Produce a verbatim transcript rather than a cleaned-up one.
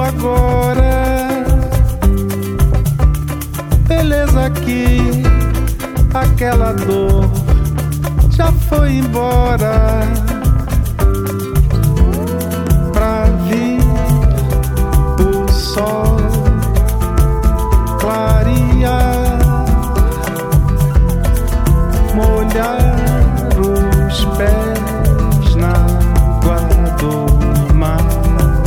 agora. Beleza que aquela dor já foi embora. Pra vir o sol clarear, molhar